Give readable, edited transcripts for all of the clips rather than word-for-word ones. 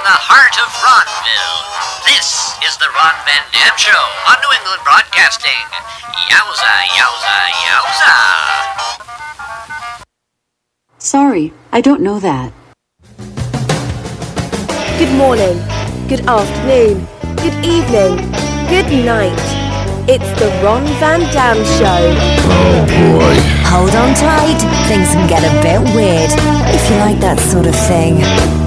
the heart of Ronville. This is the Ron Van Dam Show on New England Broadcasting. Yowza, yowza, yowza. Sorry, I don't know that. Good morning, good afternoon, good evening, good night. It's the Ron Van Dam Show. Oh boy. Hold on tight, things can get a bit weird, if you like that sort of thing.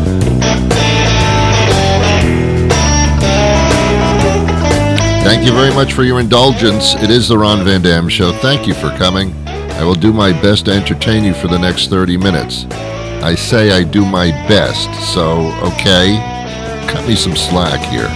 Thank you very much for your indulgence. It is the Ron Van Dam Show. Thank you for coming. I will do my best to entertain you for the next 30 minutes. I say I do my best, so okay, cut me some slack here.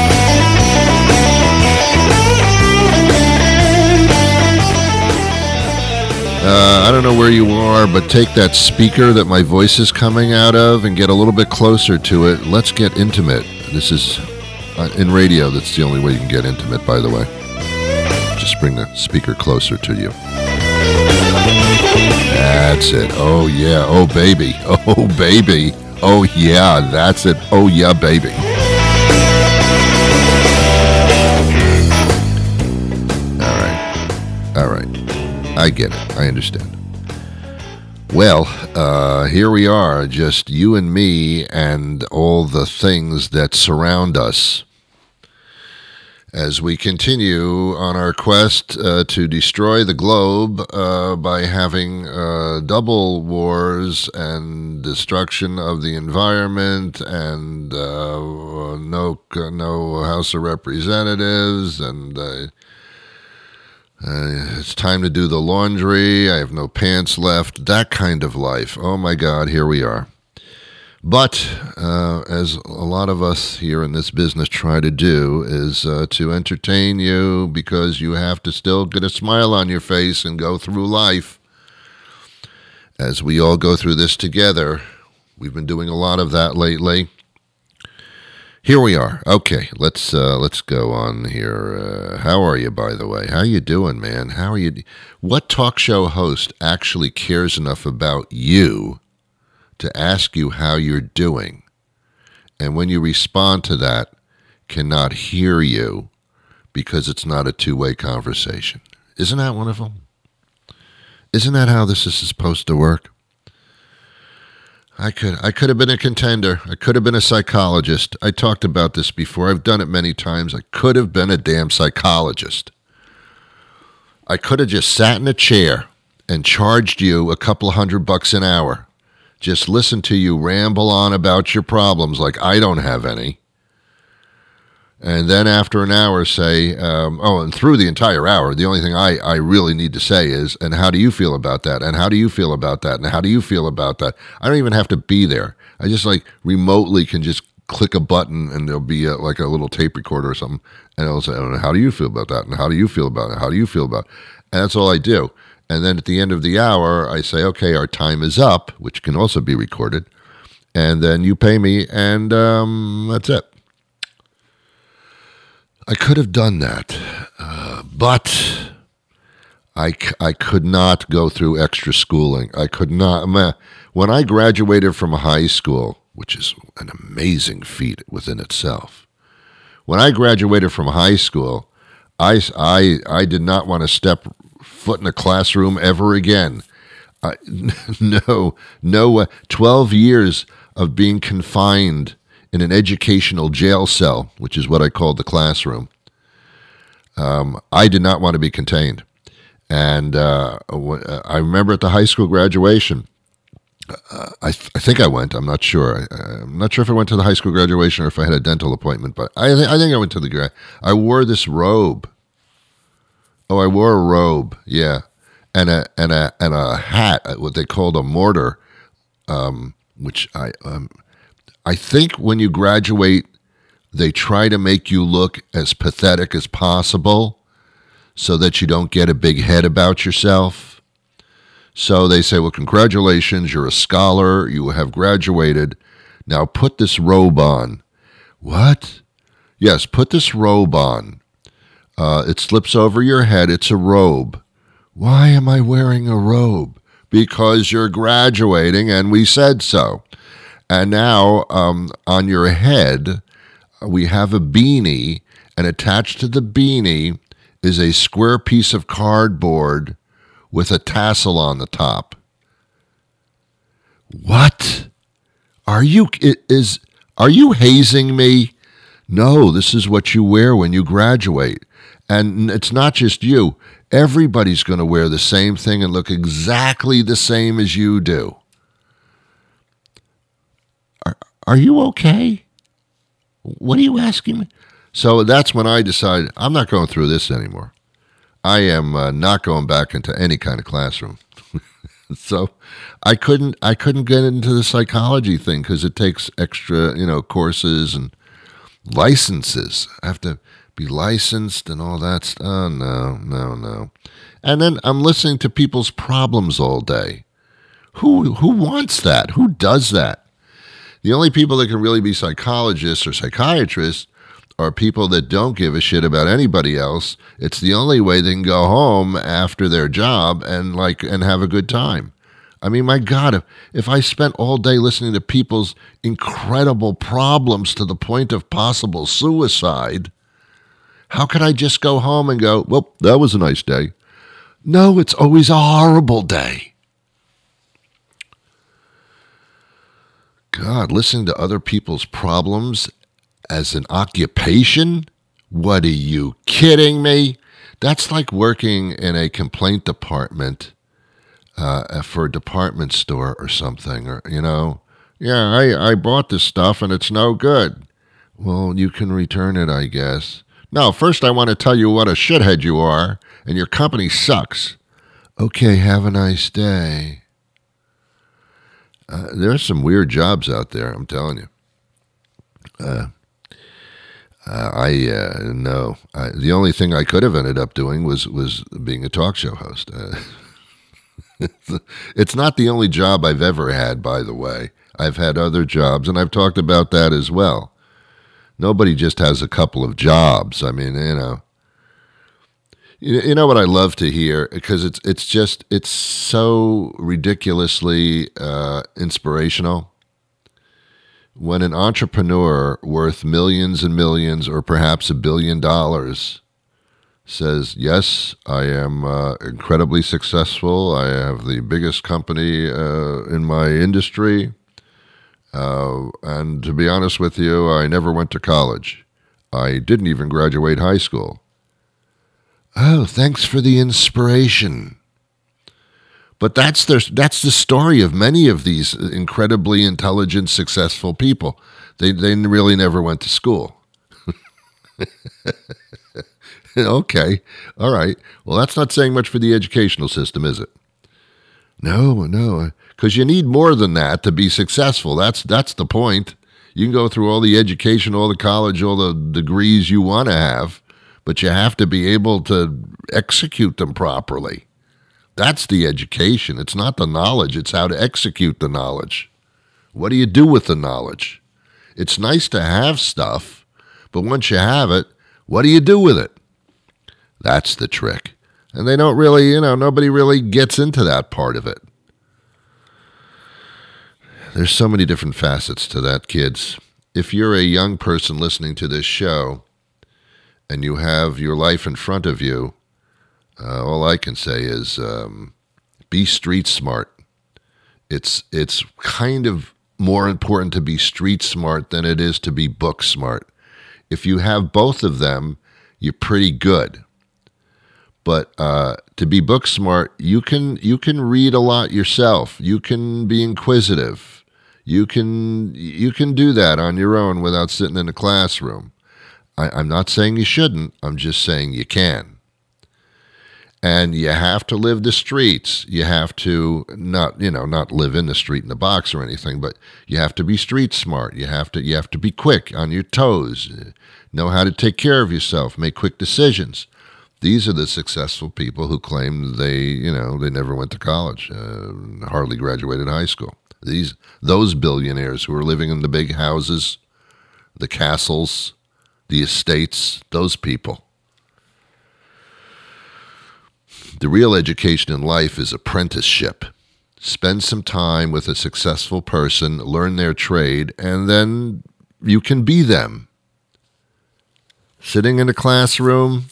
I don't know where you are, but take that speaker that my voice is coming out of and get a little bit closer to it. Let's get intimate. This is, in radio, that's the only way you can get intimate, by the way. Just bring the speaker closer to you. That's it. Oh, yeah. Oh, baby. Oh, baby. Oh, yeah. That's it. Oh, yeah, baby. All right. I get it. I understand. Well, here we are, just you and me and all the things that surround us as we continue on our quest to destroy the globe by having double wars and destruction of the environment and no House of Representatives and it's time to do the laundry. I have no pants left. That kind of life. Oh, my God, here we are. But as a lot of us here in this business try to do is to entertain you because you have to still get a smile on your face and go through life. As we all go through this together, we've been doing a lot of that lately. Here we are. Okay, let's go on here. How are you, by the way? How you doing, man? How are you? What talk show host actually cares enough about you to ask you how you're doing, and when you respond to that, cannot hear you because it's not a two-way conversation? Isn't that wonderful? Isn't that how this is supposed to work? I could have been a contender. I could have been a psychologist. I talked about this before. I've done it many times. I could have been a damn psychologist. I could have just sat in a chair and charged you a couple of $100 an hour. Just listen to you ramble on about your problems like I don't have any. And then after an hour say, and through the entire hour, the only thing I really need to say is, and how do you feel about that? And how do you feel about that? And how do you feel about that? I don't even have to be there. I just remotely can just click a button and there'll be like a little tape recorder or something. And it'll say, oh, how do you feel about that? And how do you feel about it? How do you feel about it? And that's all I do. And then at the end of the hour, I say, okay, our time is up, which can also be recorded. And then you pay me and that's it. I could have done that, but I could not go through extra schooling. I could not. When I graduated from high school, which is an amazing feat within itself, when I graduated from high school, I did not want to step foot in a classroom ever again. No, 12 years of being confined in an educational jail cell, which is what I called the classroom. I did not want to be contained. And I remember at the high school graduation, I think I went. I'm not sure. I'm not sure if I went to the high school graduation or if I had a dental appointment, but I think I went to the I wore this robe. Oh, I wore a robe, yeah. And a hat, what they called a mortar, which I think when you graduate, they try to make you look as pathetic as possible so that you don't get a big head about yourself. So they say, well, congratulations, you're a scholar, you have graduated. Now put this robe on. What? Yes, put this robe on. It slips over your head. It's a robe. Why am I wearing a robe? Because you're graduating and we said so. And now on your head, we have a beanie, and attached to the beanie is a square piece of cardboard with a tassel on the top. What? Are you hazing me? No, this is what you wear when you graduate. And it's not just you. Everybody's going to wear the same thing and look exactly the same as you do. Are you okay? What are you asking me? So that's when I decided I'm not going through this anymore. I am not going back into any kind of classroom. So I couldn't get into the psychology thing because it takes extra, courses and licenses. I have to be licensed and all that stuff. Oh, no. And then I'm listening to people's problems all day. Who wants that? Who does that? The only people that can really be psychologists or psychiatrists are people that don't give a shit about anybody else. It's the only way they can go home after their job and have a good time. I mean, my God, if I spent all day listening to people's incredible problems to the point of possible suicide, how could I just go home and go, well, that was a nice day? No, it's always a horrible day. God, listening to other people's problems as an occupation? What, are you kidding me? That's like working in a complaint department for a department store or something. Or, I bought this stuff and it's no good. Well, you can return it, I guess. No, first I want to tell you what a shithead you are and your company sucks. Okay, have a nice day. There's some weird jobs out there, I'm telling you. The only thing I could have ended up doing was being a talk show host. It's not the only job I've ever had, by the way. I've had other jobs, and I've talked about that as well. Nobody just has a couple of jobs. I mean, You know what I love to hear, because it's so ridiculously inspirational. When an entrepreneur worth millions and millions, or perhaps $1 billion, says, yes, I am incredibly successful. I have the biggest company in my industry. And to be honest with you, I never went to college. I didn't even graduate high school. Oh, thanks for the inspiration. But that's the story of many of these incredibly intelligent, successful people. They really never went to school. Okay, all right. Well, that's not saying much for the educational system, is it? No, because you need more than that to be successful. That's the point. You can go through all the education, all the college, all the degrees you want to have, but you have to be able to execute them properly. That's the education. It's not the knowledge. It's how to execute the knowledge. What do you do with the knowledge? It's nice to have stuff, but once you have it, what do you do with it? That's the trick. And they don't really, nobody really gets into that part of it. There's so many different facets to that, kids. If you're a young person listening to this show and you have your life in front of you, all I can say is be street smart. It's kind of more important to be street smart than it is to be book smart. If you have both of them, you're pretty good. But to be book smart, you can read a lot yourself. You can be inquisitive. You can do that on your own without sitting in a classroom. I'm not saying you shouldn't. I'm just saying you can. And you have to live the streets. You have to not live in the street in the box or anything, but you have to be street smart. You have to be quick on your toes. Know how to take care of yourself. Make quick decisions. These are the successful people who claim they never went to college, hardly graduated high school. Those billionaires who are living in the big houses, the castles, the estates, those people. The real education in life is apprenticeship. spend some time with a successful person, learn their trade, and then you can be them. Sitting in a classroom,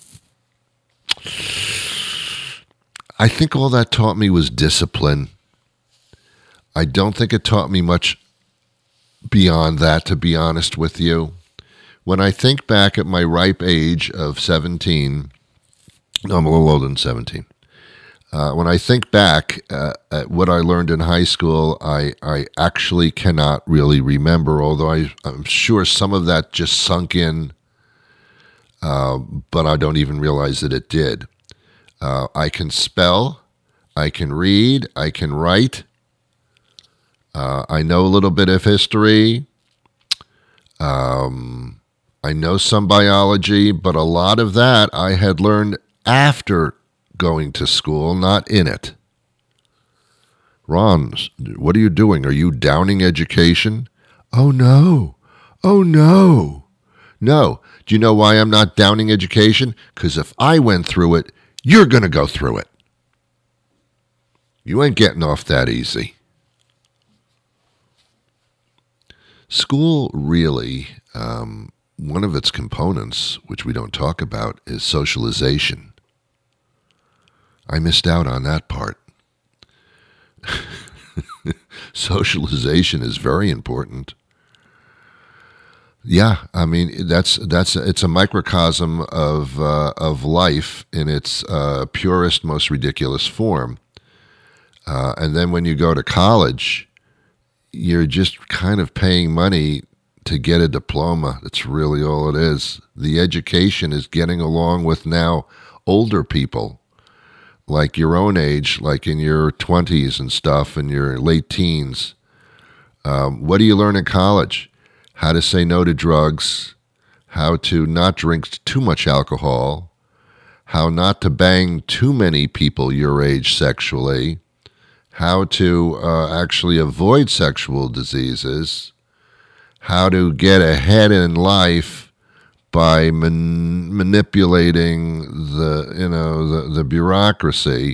I think all that taught me was discipline. I don't think it taught me much beyond that, to be honest with you. When I think back at my ripe age of 17, no, I'm a little older than 17. When I think back at what I learned in high school, I actually cannot really remember, although I'm sure some of that just sunk in, but I don't even realize that it did. I can spell, I can read, I can write. I know a little bit of history. I know some biology, but a lot of that I had learned after going to school, not in it. Ron, what are you doing? Are you downing education? Oh, no. Oh, no. No. Do you know why I'm not downing education? Because if I went through it, you're going to go through it. You ain't getting off that easy. School really, one of its components, which we don't talk about, is socialization. I missed out on that part. Socialization is very important. Yeah, I mean it's a microcosm of life in its purest, most ridiculous form. And then when you go to college, you're just kind of paying money to get a diploma. That's really all it is. The education is getting along with now older people, like your own age, like in your 20s and stuff, and your late teens. What do you learn in college? How to say no to drugs, how to not drink too much alcohol, how not to bang too many people your age sexually, how to actually avoid sexual diseases, how to get ahead in life by manipulating the bureaucracy.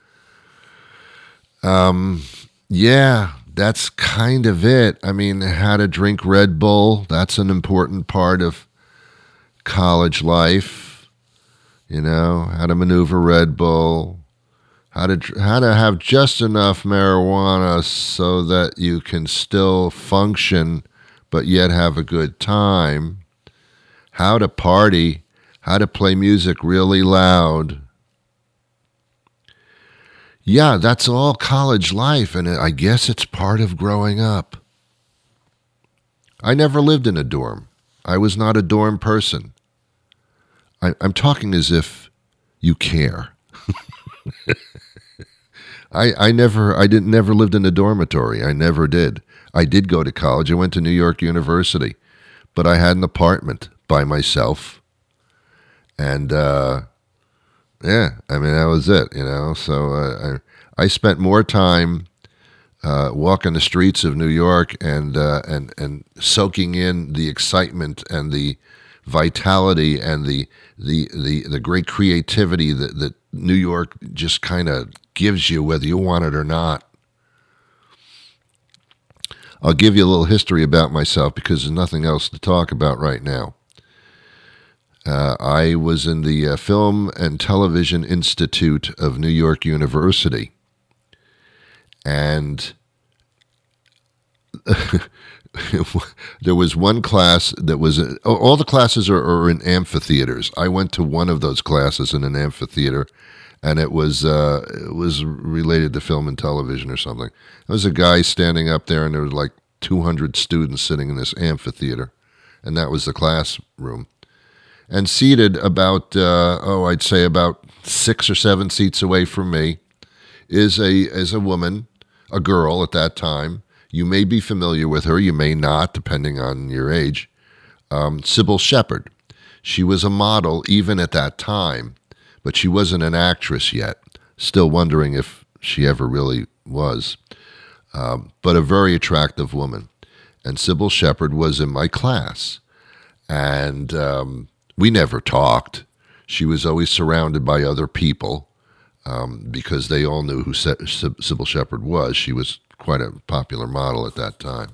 Yeah, that's kind of it. I mean, how to drink Red Bull, that's an important part of college life. You know, how to maneuver Red Bull, how to have just enough marijuana so that you can still function but yet have a good time, how to party, how to play music really loud. Yeah, that's all college life, and I guess it's part of growing up. I never lived in a dorm. I was not a dorm person. I'm talking as if you care. I never lived in a dormitory. I never did. I did go to college. I went to New York University, but I had an apartment by myself, and yeah, I mean, that was it, you know. So I spent more time walking the streets of New York and soaking in the excitement and the vitality and the great creativity that New York just kind of gives you, whether you want it or not. I'll give you a little history about myself because there's nothing else to talk about right now. I was in the Film and Television Institute of New York University, and there was one class that was, all the classes are in amphitheaters. I went to one of those classes in an amphitheater, and it was related to film and television or something. There was a guy standing up there, and there was like 200 students sitting in this amphitheater, and that was the classroom. And seated about, I'd say about 6 or 7 seats away from me is a woman, a girl at that time. You may be familiar with her, you may not, depending on your age. Sybil Shepherd. She was a model even at that time, but she wasn't an actress yet. Still wondering if she ever really was. But a very attractive woman. And Sybil Shepherd was in my class. And we never talked. She was always surrounded by other people. because they all knew who Sybil Shepherd was. She was quite a popular model at that time.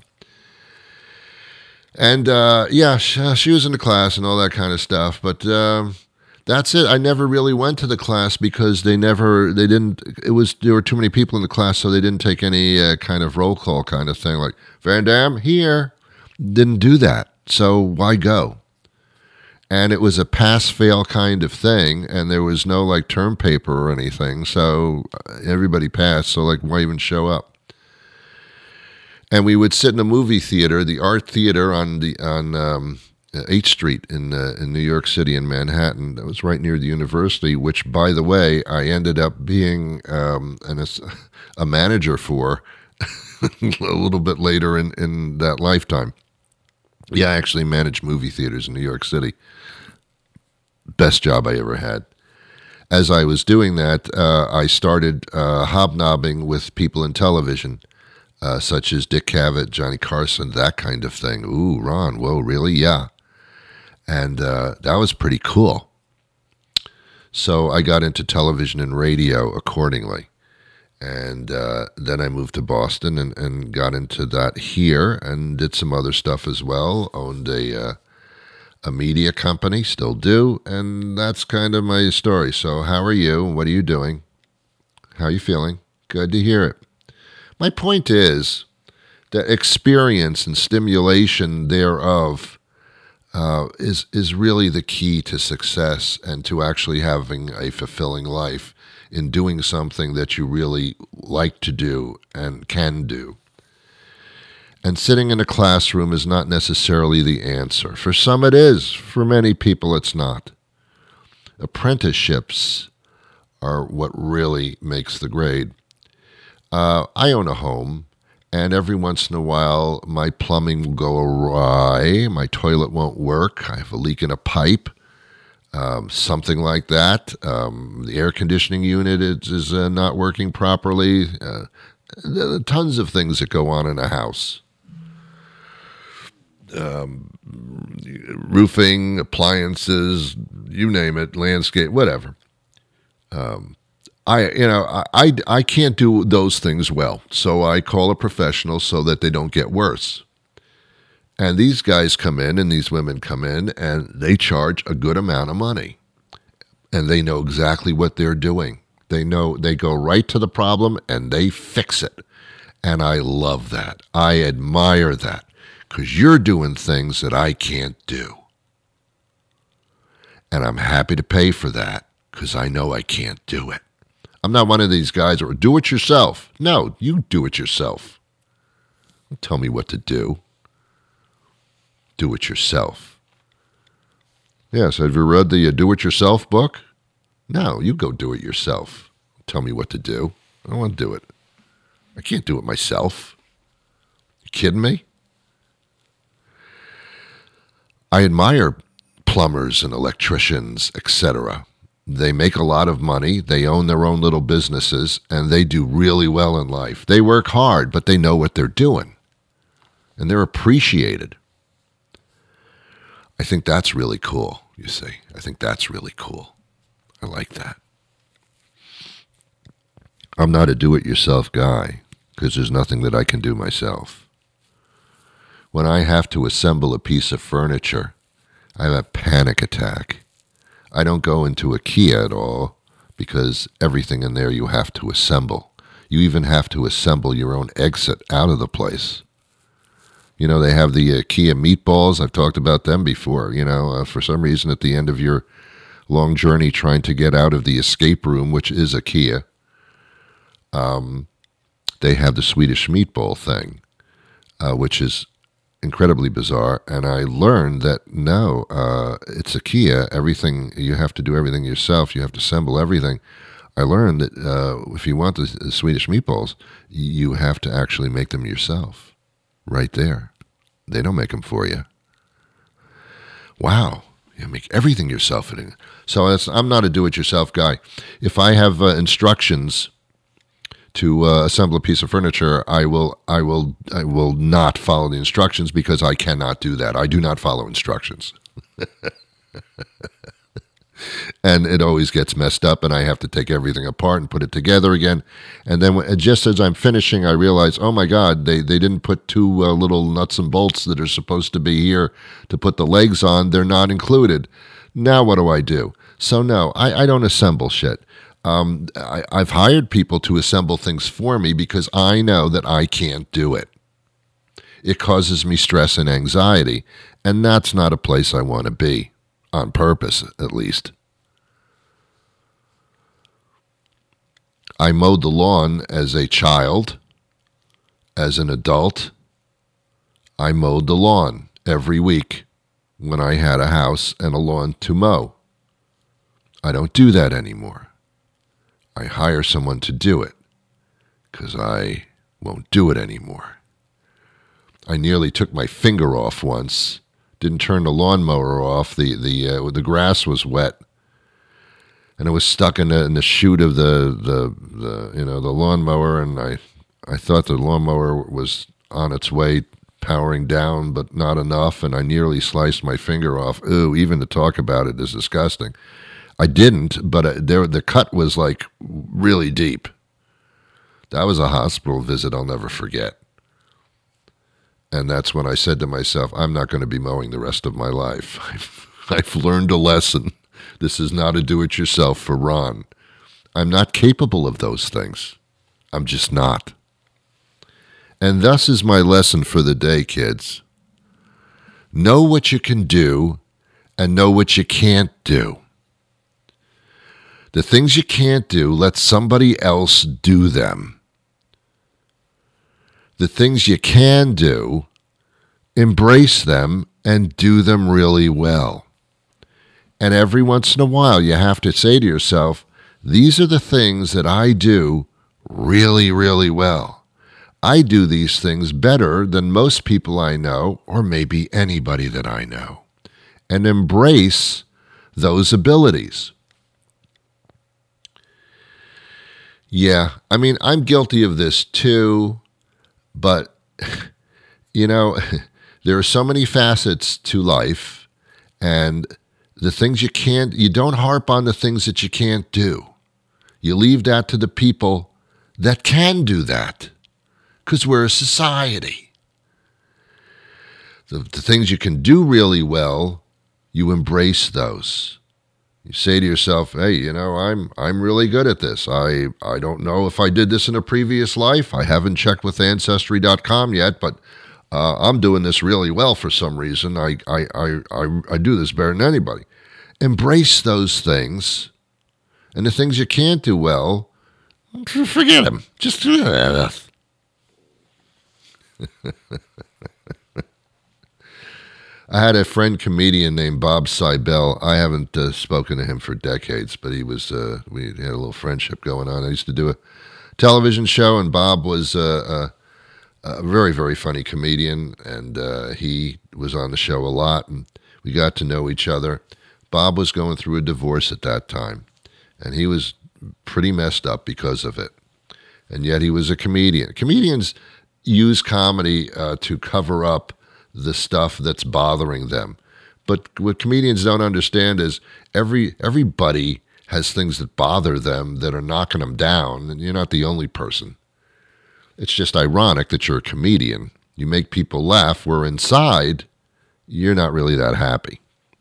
And she was in the class and all that kind of stuff. But that's it. I never really went to the class because there were too many people in the class, so they didn't take any kind of roll call kind of thing, like, Van Damme, here. Didn't do that. So why go? And it was a pass-fail kind of thing, and there was no, like, term paper or anything, so everybody passed, so, like, why even show up? And we would sit in a movie theater, the Art Theater on 8th Street in New York City in Manhattan. That was right near the university, which, by the way, I ended up being a manager for a little bit later in that lifetime. Yeah, I actually managed movie theaters in New York City. Best job I ever had. As I was doing that, I started hobnobbing with people in television, such as Dick Cavett, Johnny Carson, that kind of thing. Ooh, Ron, whoa, really? Yeah. And that was pretty cool. So I got into television and radio accordingly. And then I moved to Boston and got into that here and did some other stuff as well. Owned a media company, still do. And that's kind of my story. So how are you? What are you doing? How are you feeling? Good to hear it. My point is that experience and stimulation thereof is really the key to success and to actually having a fulfilling life in doing something that you really like to do and can do. And sitting in a classroom is not necessarily the answer. For some it is. For many people it's not. Apprenticeships are what really makes the grade. I own a home, and every once in a while my plumbing will go awry, my toilet won't work, I have a leak in a pipe, something like that. The air conditioning unit is not working properly. There are tons of things that go on in a house. Roofing, appliances, you name it, landscape, whatever. I can't do those things well, so I call a professional so that they don't get worse. And these guys come in and these women come in and they charge a good amount of money. And they know exactly what they're doing. They go right to the problem and they fix it. And I love that. I admire that because you're doing things that I can't do. And I'm happy to pay for that because I know I can't do it. I'm not one of these guys who do it yourself. No, you do it yourself. Don't tell me what to do. Do it yourself. Yes, have you read the Do It Yourself book? No, you go do it yourself. Tell me what to do. I don't want to do it. I can't do it myself. You kidding me? I admire plumbers and electricians, etc. They make a lot of money, they own their own little businesses, and they do really well in life. They work hard, but they know what they're doing. And they're appreciated. I think that's really cool, you see. I think that's really cool. I like that. I'm not a do-it-yourself guy, because there's nothing that I can do myself. When I have to assemble a piece of furniture, I have a panic attack. I don't go into IKEA at all because everything in there you have to assemble. You even have to assemble your own exit out of the place. You know, they have the IKEA meatballs. I've talked about them before. You know, for some reason at the end of your long journey trying to get out of the escape room, which is IKEA, they have the Swedish meatball thing, which is incredibly bizarre, and I learned that no, it's IKEA. Everything you have to do everything yourself. You have to assemble everything. I learned that if you want the Swedish meatballs, you have to actually make them yourself, right there. They don't make them for you. Wow, you make everything yourself. So I'm not a do-it-yourself guy. If I have instructions to assemble a piece of furniture, I will not follow the instructions because I cannot do that. I do not follow instructions. And it always gets messed up, and I have to take everything apart and put it together again. And then just as I'm finishing, I realize, oh my God, they didn't put two little nuts and bolts that are supposed to be here to put the legs on. They're not included. Now what do I do? So no, I don't assemble shit. I've hired people to assemble things for me because I know that I can't do it. It causes me stress and anxiety, and that's not a place I want to be, on purpose at least. I mowed the lawn as a child, as an adult. I mowed the lawn every week when I had a house and a lawn to mow. I don't do that anymore. I hire someone to do it because I won't do it anymore. I nearly took my finger off once. Didn't turn the lawnmower off. The grass was wet, and it was stuck in the chute of the lawnmower. And I thought the lawnmower was on its way powering down, but not enough. And I nearly sliced my finger off. Ooh, even to talk about it is disgusting. I didn't, but the cut was like really deep. That was a hospital visit I'll never forget. And that's when I said to myself, I'm not going to be mowing the rest of my life. I've learned a lesson. This is not a do-it-yourself for Ron. I'm not capable of those things. I'm just not. And thus is my lesson for the day, kids. Know what you can do and know what you can't do. The things you can't do, let somebody else do them. The things you can do, embrace them and do them really well. And every once in a while, you have to say to yourself, these are the things that I do really, really well. I do these things better than most people I know, or maybe anybody that I know. And embrace those abilities. Yeah, I mean, I'm guilty of this too. But, you know, there are so many facets to life, and the things you don't harp on the things that you can't do. You leave that to the people that can do that, because we're a society. The things you can do really well, you embrace those. You say to yourself, hey, you know, I'm really good at this. I don't know if I did this in a previous life. I haven't checked with Ancestry.com yet, but I'm doing this really well for some reason. I do this better than anybody. Embrace those things. And the things you can't do well, forget them. Just I had a friend comedian named Bob Seibel. I haven't spoken to him for decades, but he was. We had a little friendship going on. I used to do a television show, and Bob was a very, very funny comedian, and he was on the show a lot, and we got to know each other. Bob was going through a divorce at that time, and he was pretty messed up because of it, and yet he was a comedian. Comedians use comedy to cover up the stuff that's bothering them. But what comedians don't understand is everybody has things that bother them that are knocking them down, and you're not the only person. It's just ironic that you're a comedian. You make people laugh where inside you're not really that happy.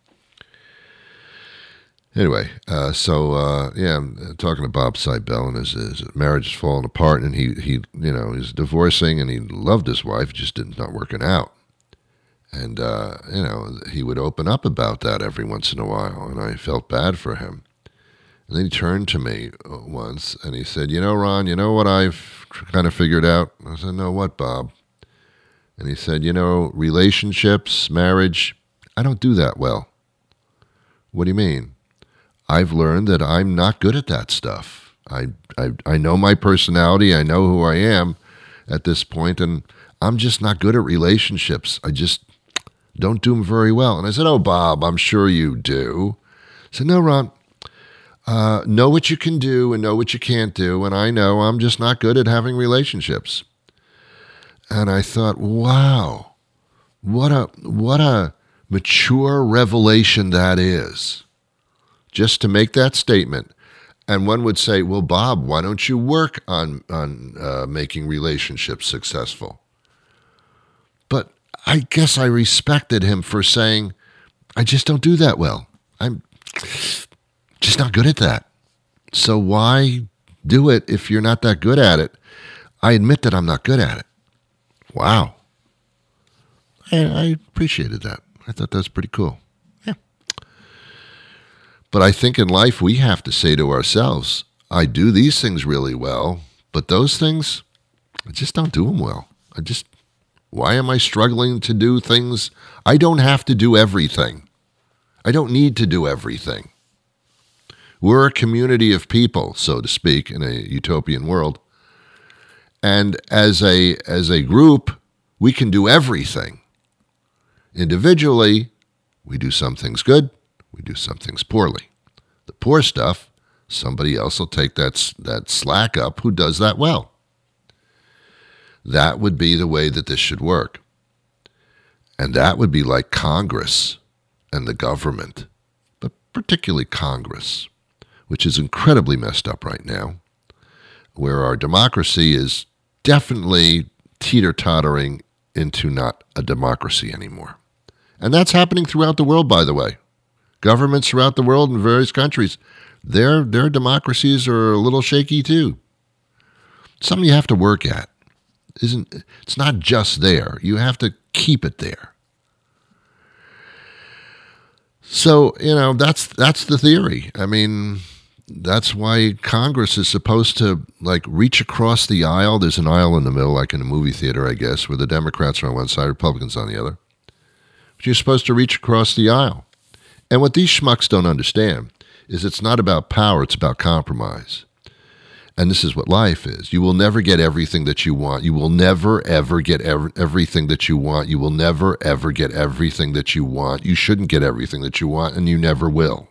Anyway, I'm talking to Bob Seibel, and his marriage is falling apart, and he's divorcing, and he loved his wife, just not working out. And, he would open up about that every once in a while, and I felt bad for him. And then he turned to me once, and he said, Ron, you know what I've kind of figured out? I said, no, what, Bob? And he said, relationships, marriage, I don't do that well. What do you mean? I've learned that I'm not good at that stuff. I know my personality, I know who I am at this point, and I'm just not good at relationships. I just don't do them very well. And I said, oh, Bob, I'm sure you do. I said, no, Ron, know what you can do and know what you can't do. And I know I'm just not good at having relationships. And I thought, wow, what a mature revelation that is. just to make that statement. And one would say, well, Bob, why don't you work on making relationships successful? But I guess I respected him for saying, I just don't do that well. I'm just not good at that. So why do it if you're not that good at it? I admit that I'm not good at it. Wow. I appreciated that. I thought that was pretty cool. Yeah. But I think in life we have to say to ourselves, I do these things really well, but those things, I just don't do them well. Why am I struggling to do things? I don't have to do everything. I don't need to do everything. We're a community of people, so to speak, in a utopian world. And as a group, we can do everything. Individually, we do some things good, we do some things poorly. The poor stuff, somebody else will take that slack up who does that well. That would be the way that this should work. And that would be like Congress and the government, but particularly Congress, which is incredibly messed up right now, where our democracy is definitely teeter-tottering into not a democracy anymore. And that's happening throughout the world, by the way. Governments throughout the world in various countries, their democracies are a little shaky too. Something you have to work at. It's not just there. You have to keep it there. So, that's the theory. I mean, that's why Congress is supposed to, reach across the aisle. There's an aisle in the middle, like in a movie theater, I guess, where the Democrats are on one side, Republicans on the other. But you're supposed to reach across the aisle. And what these schmucks don't understand is it's not about power, it's about compromise. And this is what life is. You will never get everything that you want. You will never, ever get everything that you want. You will never, ever get everything that you want. You shouldn't get everything that you want, and you never will.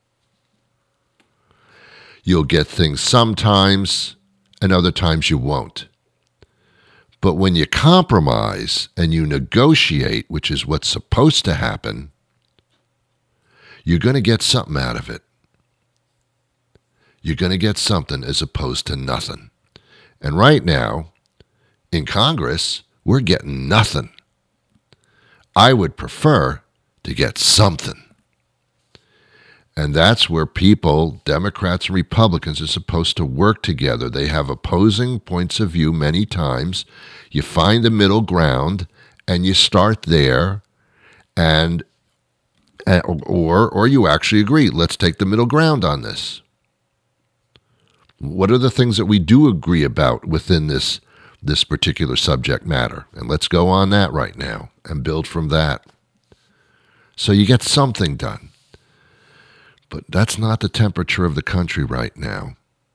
You'll get things sometimes, and other times you won't. But when you compromise and you negotiate, which is what's supposed to happen, you're going to get something out of it. You're going to get something as opposed to nothing. And right now, in Congress, we're getting nothing. I would prefer to get something. And that's where people, Democrats and Republicans, are supposed to work together. They have opposing points of view many times. You find the middle ground, and you start there, or you actually agree. Let's take the middle ground on this. What are the things that we do agree about within this particular subject matter? And let's go on that right now and build from that. So you get something done. But that's not the temperature of the country right now.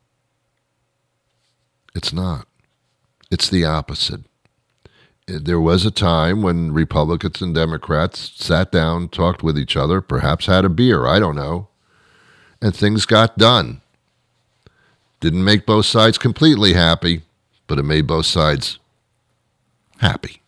It's not. It's the opposite. There was a time when Republicans and Democrats sat down, talked with each other, perhaps had a beer, I don't know, and things got done. Didn't make both sides completely happy, but it made both sides happy.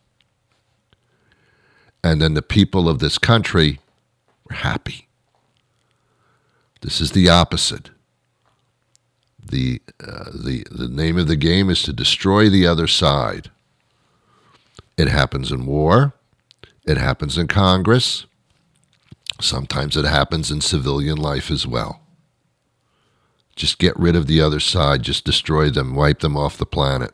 And then the people of this country were happy. This is the opposite. The name of the game is to destroy the other side. It happens in war. It happens in Congress. Sometimes it happens in civilian life as well. Just get rid of the other side. Just destroy them. Wipe them off the planet.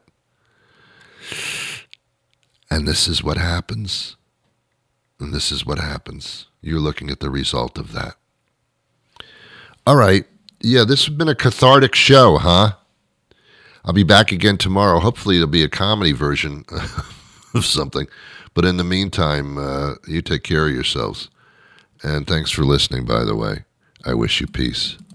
And this is what happens. And this is what happens. You're looking at the result of that. All right. Yeah, this has been a cathartic show, huh? I'll be back again tomorrow. Hopefully it'll be a comedy version of something. But in the meantime, you take care of yourselves. And thanks for listening, by the way. I wish you peace.